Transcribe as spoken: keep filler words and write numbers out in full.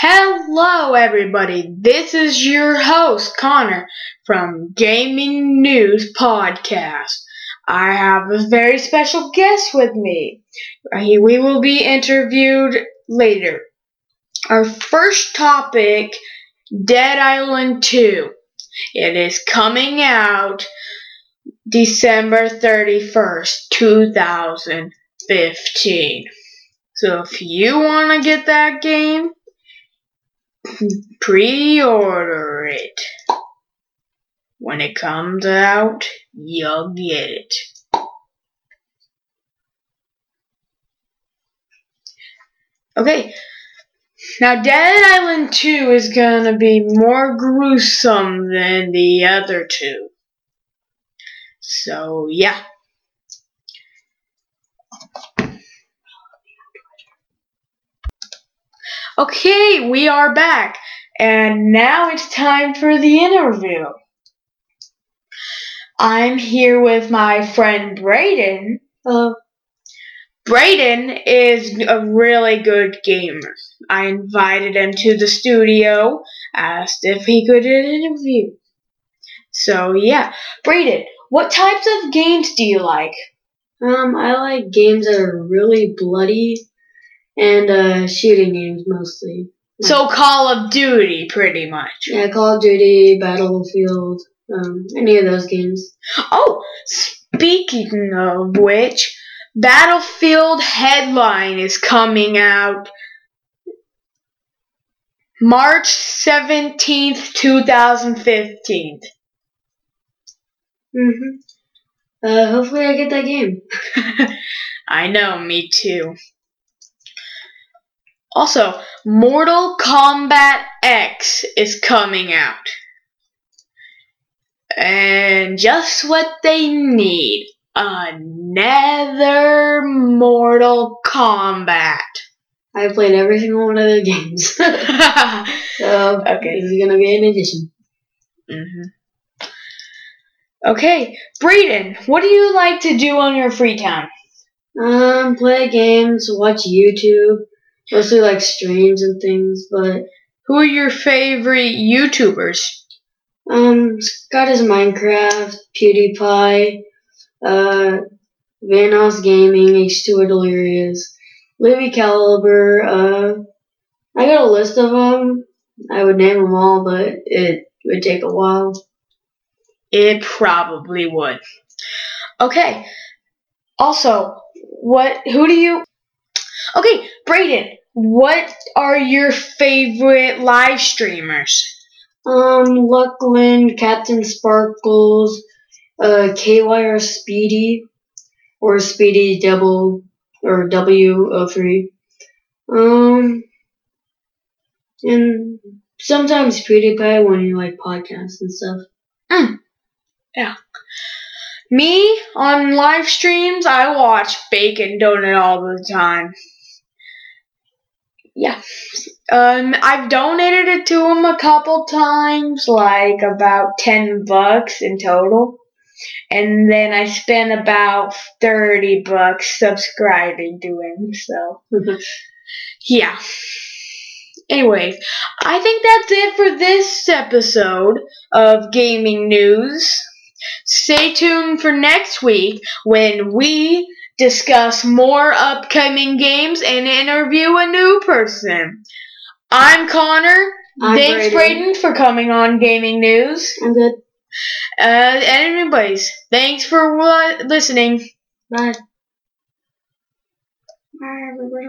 Hello, everybody. This is your host, Connor, from Gaming News Podcast. I have a very special guest with me. He, we will be interviewed later. Our first topic, Dead Island two. It is coming out December thirty-first, twenty fifteen. So if you want to get that game, pre-order it. When it comes out, you'll get it. Okay, now Dead Island two is gonna be more gruesome than the other two. So, yeah. Okay, we are back, and now it's time for the interview. I'm here with my friend Brayden. Hello. Brayden is a really good gamer. I invited him to the studio, asked if he could interview. So yeah, Brayden, what types of games do you like? Um, I like games that are really bloody and uh, shooting games mostly. So Call of Duty, pretty much. Yeah, Call of Duty, Battlefield, um, any of those games. Oh, speaking of which, Battlefield Headline is coming out March seventeenth, twenty fifteen. Mhm. Uh, hopefully I get that game. I know, me too. Also, Mortal Kombat X is coming out. And just what they need. Another Mortal Kombat. I've played every single one of the games. So, okay. This is going to be an addition. Mm-hmm. Okay, Brayden, what do you like to do on your free time? Um, play games, watch YouTube, mostly like streams and things, but... Who are your favorite YouTubers? Um, Scott is Minecraft, PewDiePie, uh, Vanoss Gaming, H two O Delirious, Livy Caliber, uh, I got a list of them. I would name them all, but it would take a while. It probably would. Okay. Also, what, who do you, okay, Brayden, what are your favorite live streamers? Um, Luckland, Captain Sparkles, uh, K Y R Speedy, or Speedy Double, or W O three. Um, and sometimes PewDiePie when you like podcasts and stuff. Mm. Yeah. Me, on live streams, I watch Bacon Donut all the time. Yeah. Um, I've donated it to him a couple times, like about ten bucks in total. And then I spent about thirty bucks subscribing to him, so. Yeah. Anyways, I think that's it for this episode of Gaming News. Stay tuned for next week when we discuss more upcoming games and interview a new person. I'm Connor. I'm Thanks, Brayden. Brayden, for coming on Gaming News. I'm good. Uh, and anyways, thanks for uh, listening. Bye. Bye, everybody.